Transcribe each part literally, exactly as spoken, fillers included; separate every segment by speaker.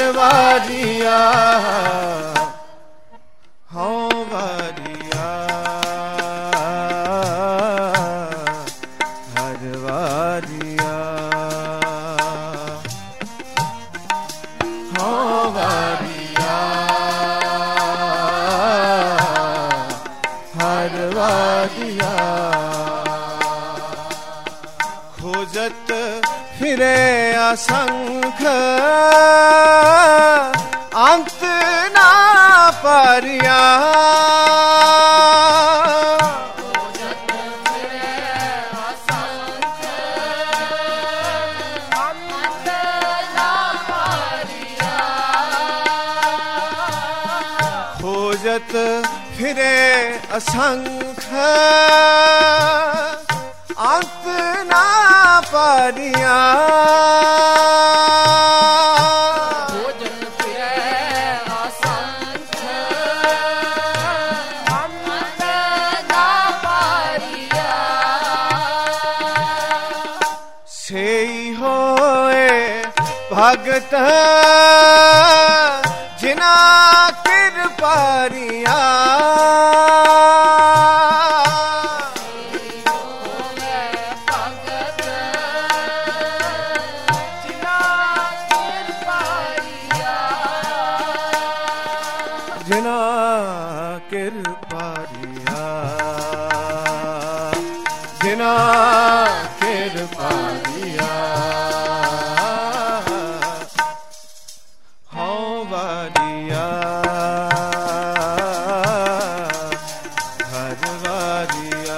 Speaker 1: वारिया हाँ वारिया हर वारिया हाँ वारिया हर वारिया खोजत फिरे असंख अंत ना परिया खोजत फिरे असंख अंत ना परिया खोजत फिरे असंख अंत ना परिया खोजत फिरे असंख अंत ना परिया सेई होए भगत जिना कृपारिया जिना कृपारिया जिना कृपारिया हाँ वारिया हर वारिया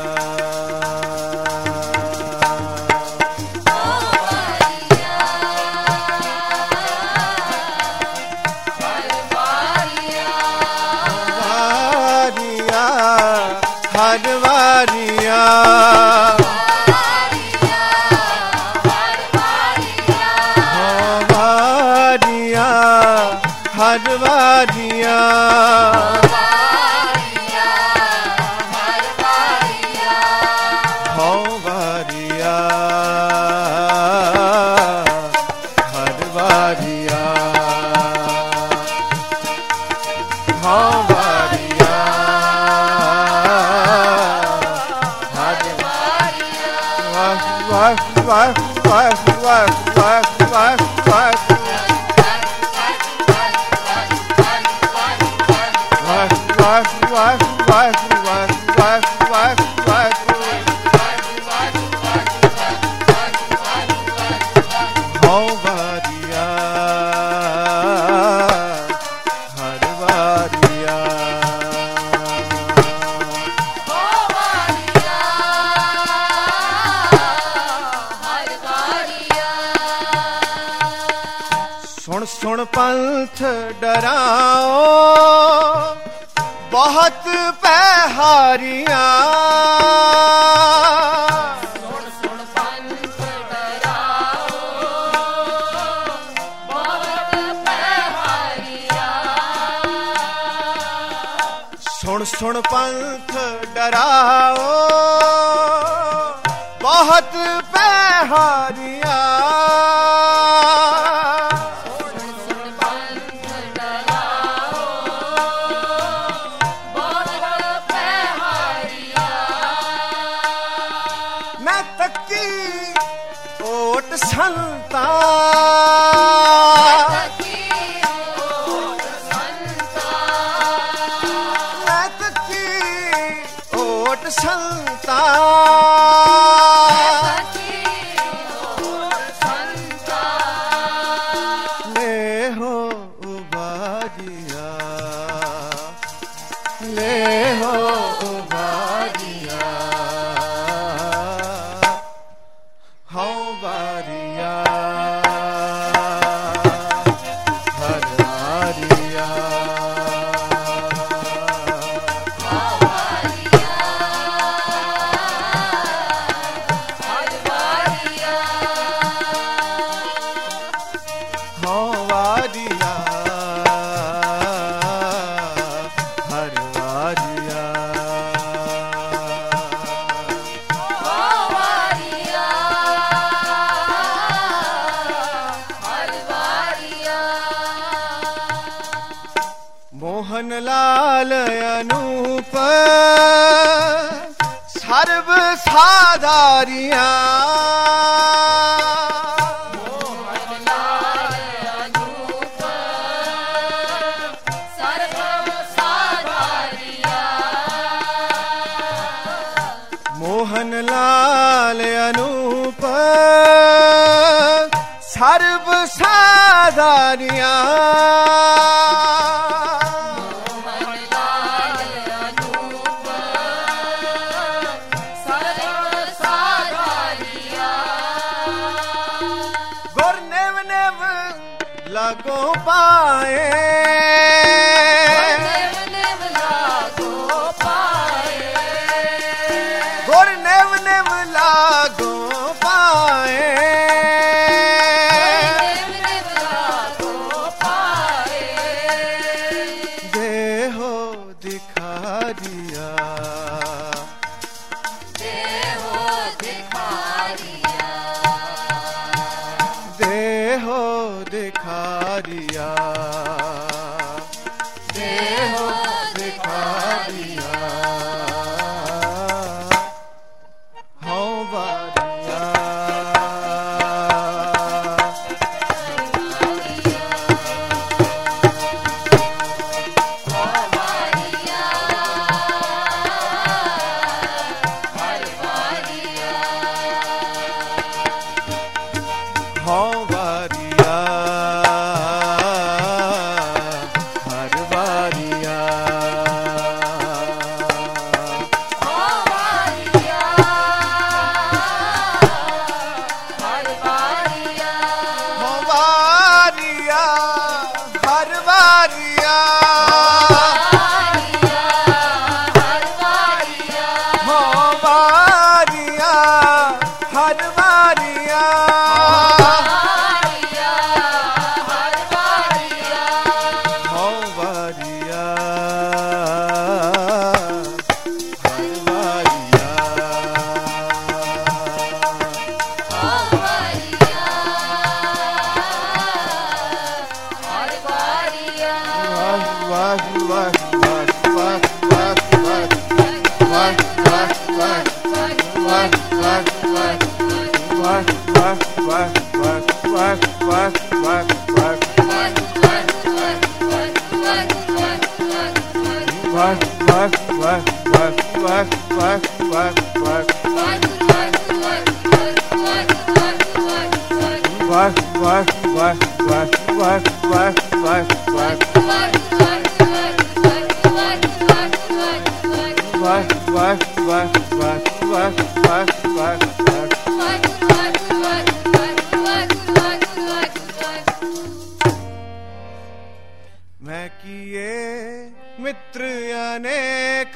Speaker 1: हर वारिया हाँ वारिया हर वारिया हाँ वारिया हर वारिया हाँ वारिया वाह वाह वाह वाह वाह वाह वाह वाह वाह वाह वाह वाह हाँ वारिया हर वारिया सुन सुन पंथ डराओ बहुत पहाड़ियां सुन सुन पंथ डराओ बहुत पहाड़ियां सुन सुन पंथ डराओ बहुत पहाड़ियां ओट संता मैं तकी ओट संता ले हो उबारिया ले हो उबारिया हाँ वारिया हर वारिया हाँ वारिया हर वारिया हाँ वारिया हर वारिया मोहन लाल अनूप सर्व साधारिया
Speaker 2: मोहन लाल अनूप सर्व साधारिया
Speaker 1: मोहन लाल अनूप सर्व साधारिया लगो पाए गोर नेव नेव लागो पाए देहो दिखा दिया
Speaker 2: देहो दिखा दिया
Speaker 1: देहो दिखा दिया देहो दिखा दिया हाँ बारिया हाँ बारिया हर बारिया
Speaker 2: हाँ बारिया हर बारिया
Speaker 1: हाँ बारिया हर बारिया
Speaker 2: हर बारिया
Speaker 1: हाँ बारिया हर बारिया मैं किए मित्र अनेक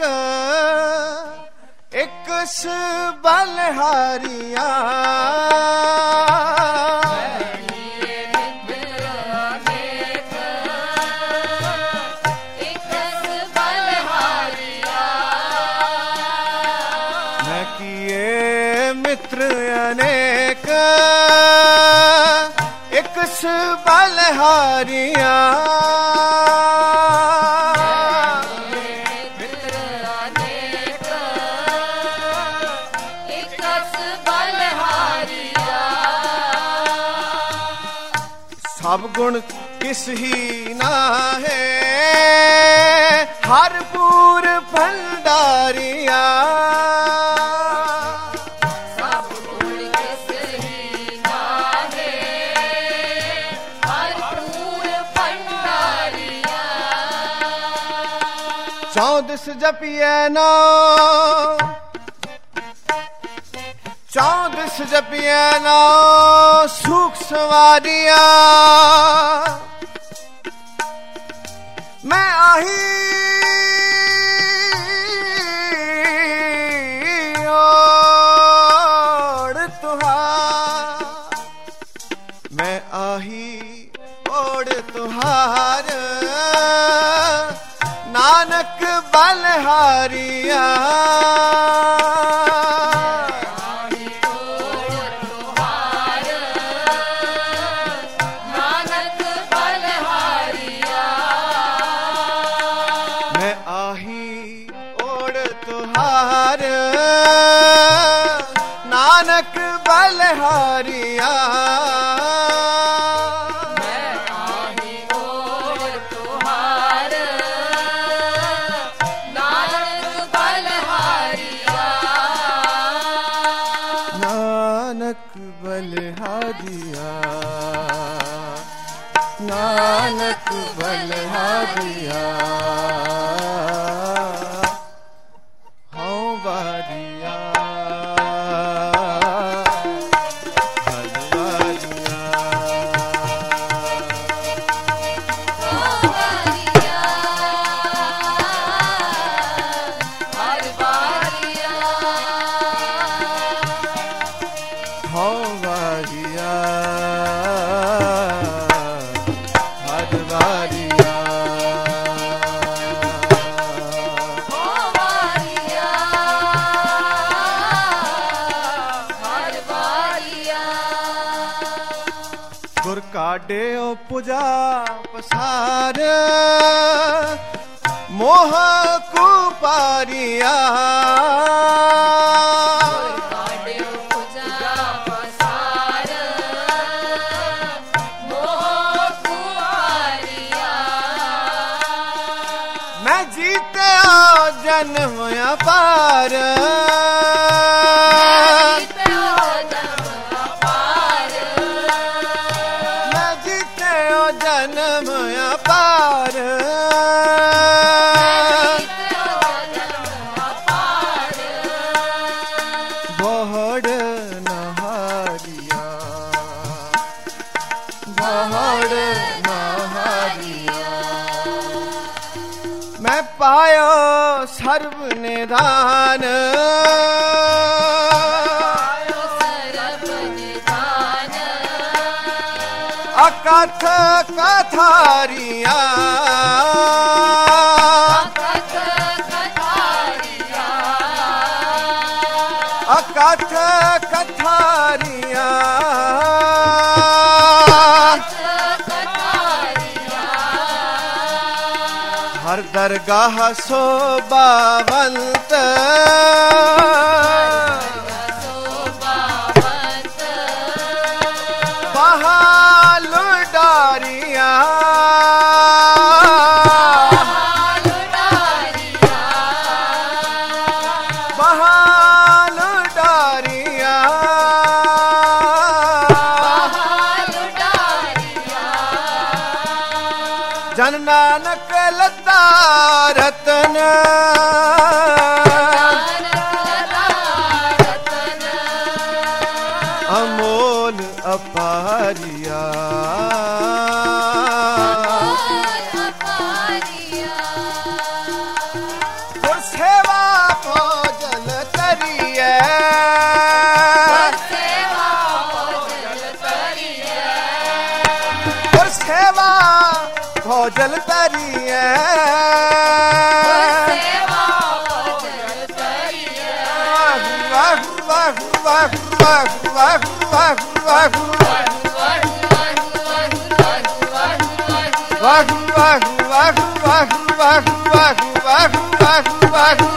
Speaker 1: एक बलहारिया मैं किए मित्र अनेक एक बलहारिया सब गुण किस ही ना है हर पूर भंडारिया
Speaker 2: सब गुण किस ही ना है हर पूर भंडारिया
Speaker 1: चौदस जपिए नो चौदस जपिए नो सुख सवारिया मैं आही ओढ़ तुहार मैं आही ओढ़ तुहार नानक बलहारिया
Speaker 2: नानक बलहारिया
Speaker 1: बलहारिया
Speaker 2: मैं आही ओढ़ तुहार नानक बलहारिया
Speaker 1: नानक बलहारिया नानक बलहारिया हाँ बारिया गुर काटे ओ पूजा पसार मोह कुपारिया मैं जीते जन्म अपार मैं जीते जन्म अपार बहुड़ नहारिया बहुड़ नहारिया मैं पायो सर्व निधान अकथ कथारिया अकथ कथारिया हर दरगाह शोभावंत बहाल डारिया बहाल डारिया जन नानक लता रतन अमोल अपारिया गुर सेवा भोजल तरिए गुर सेवा भोजल तरिए वाहु वाहु वाहु वाहु वाहु वाहु वाहु वाहु वाहु वाहु वाहु वाहु वाहु वाहु वाहु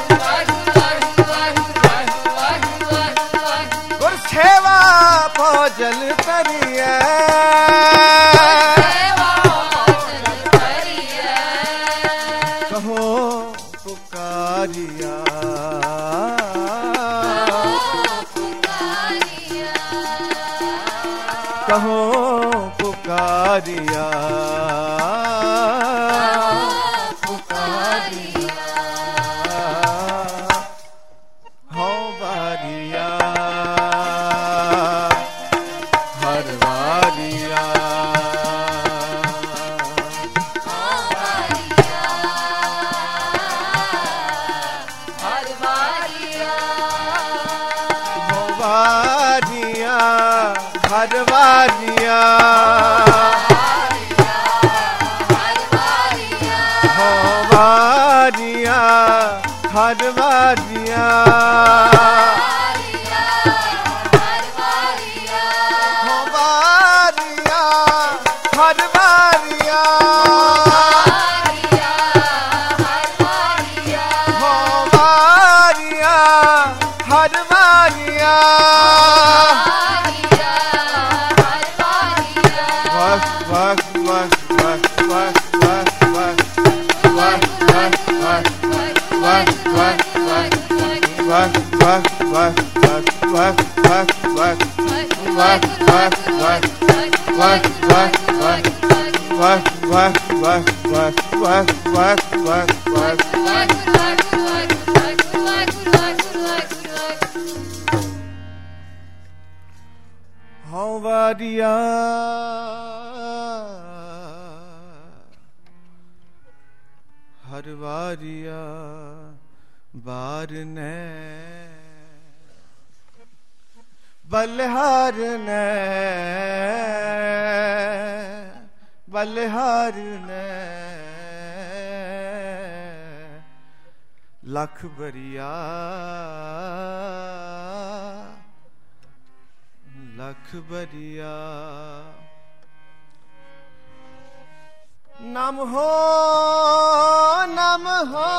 Speaker 1: गुर सेवा भोजल तरिए कहो पुकारिया कहो पुकारिया पुकारिया हो बारिया हर बारिया हो बारिया हर बारिया हो बारिया हर बारिया हो बारिया हर बारिया हो बारिया हर बारिया वारिया हर वारिया बार ने बलिहार ने बलिहार ने लख बरिया लख बरिया नम हो नम हो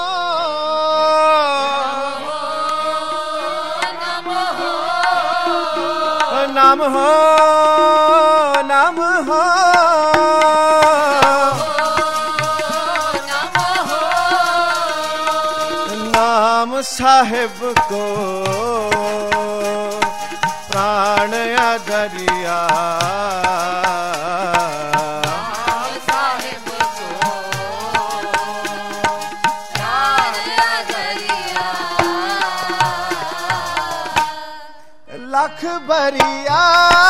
Speaker 1: नम हो नम हो नाम साहिब को प्राण अधरिया
Speaker 2: साहिब को प्राण अधरिया
Speaker 1: लख बरिया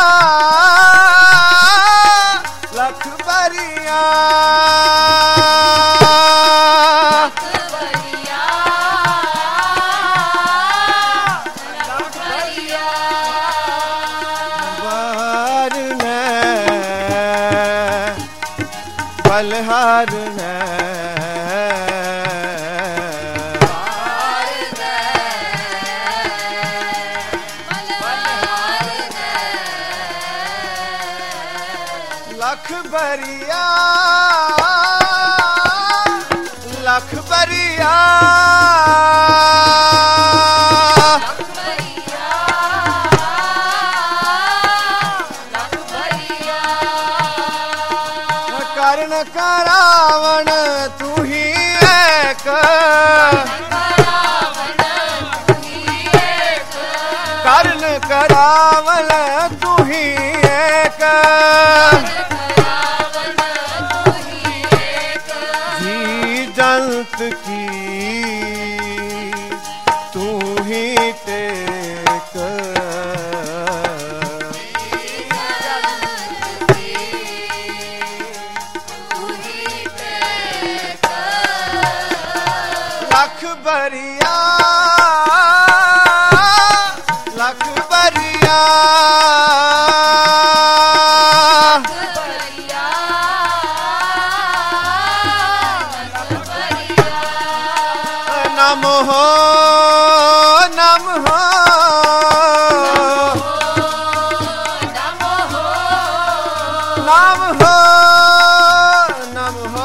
Speaker 1: लख बरिया बलिहार ने लख बरिया लख बरिया कर्ण करावण तू ही एक कर्ण करावण तू ही एक जी जंत की तू ही टेक लख बरिया लख बरिया नम हो नम हो नम हो नम हो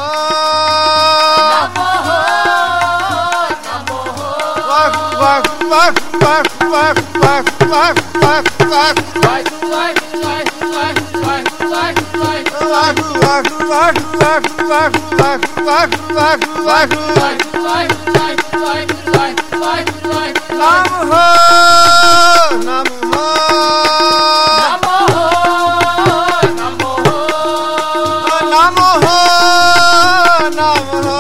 Speaker 1: Fuck, fuck, fuck, fuck, fuck, fuck, fuck, fuck. Fuck, fuck, fuck, fuck, fuck, fuck, fuck. Fuck, fuck, fuck, fuck, fuck, fuck, fuck, fuck, fuck. Nam ho, nam ho. Nam ho, nam ho. Nam ho.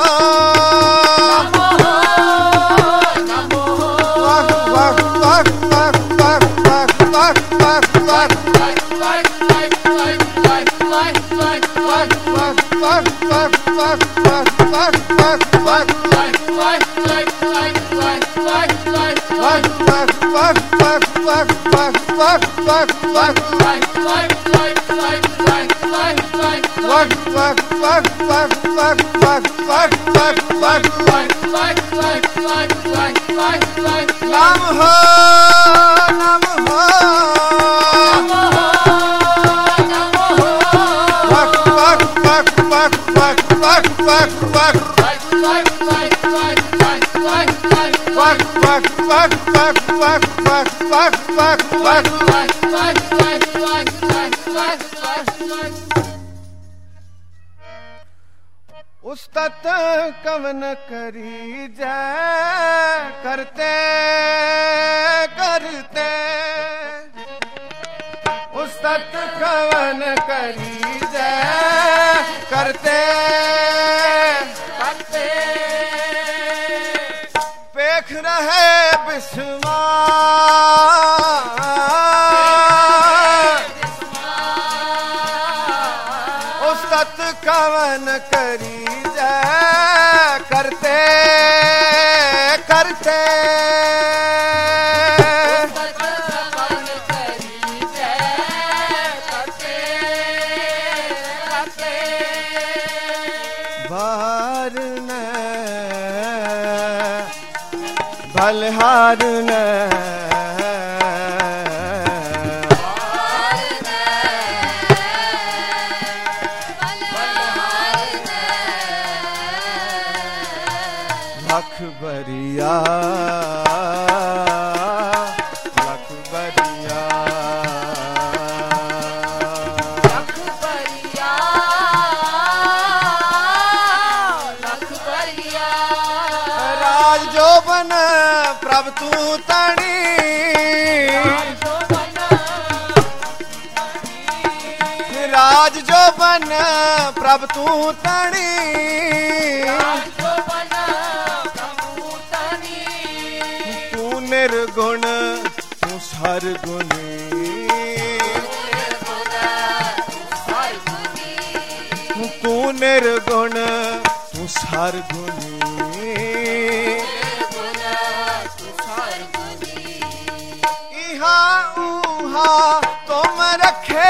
Speaker 1: Ustad कवन करी जय करते करते उस्तत कवन करी जय करते करते पेख रहे बिस्मा उस्तत कवन करी जय करते करते बार न बलहार न लख बरिया लख बरिया
Speaker 2: लख बरिया लख बरिया
Speaker 1: राज जो बन प्रभ तू तणी राज जो बन प्रभ तू तणी निर्गुण तू सरगुणी तू निर्गुण तू सरगुणी इहा उहा तुम रखे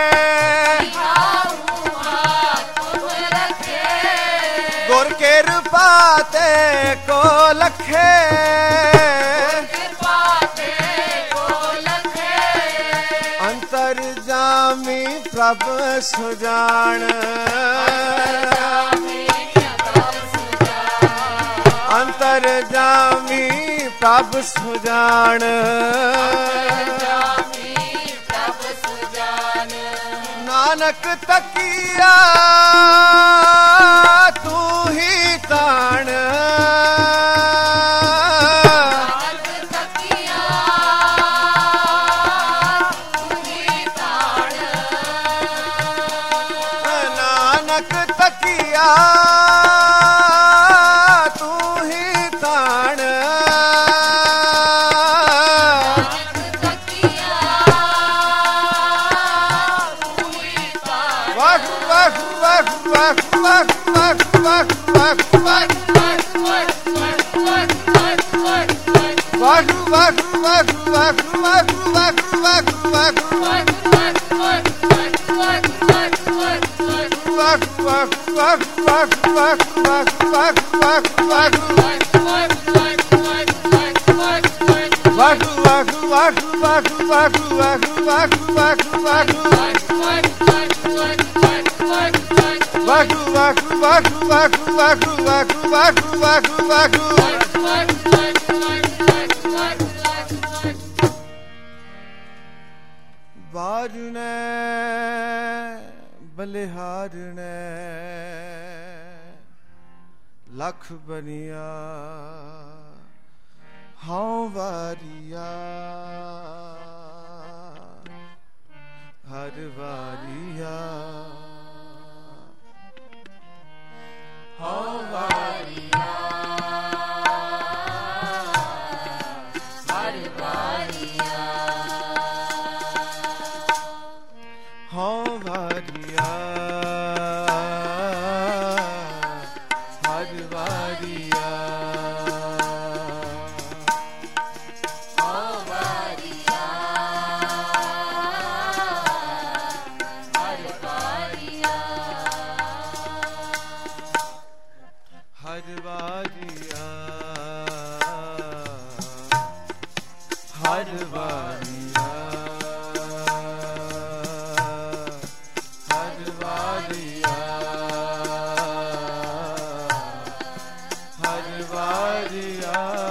Speaker 1: गुर के रूपाते को लखे अंतर्जामी प्रभ सुजान अंतर्जामी प्रभ सुजान नानक तकिया तू ही तान तकिया तू ही तान वख वख वख वख वख वख वख वख वख वख वख वख वख वख वख Fuck, fuck, fuck, fuck, fuck, fuck, fuck, fuck, fuck. Fuck, fuck, fuck, fuck, fuck, fuck, fuck, fuck, fuck. Fuck, fuck, fuck, fuck, fuck, fuck, fuck, fuck, fuck. बारने बलिहारने लख बनिया हाँ वारिया हर वारिया हाँ वारिया
Speaker 2: हर वारिया
Speaker 1: हाँ वारिया हर वारिया
Speaker 2: हाँ वारिया हर वारिया
Speaker 1: हर वारिया हर वारिया हर वारिया हर वारिया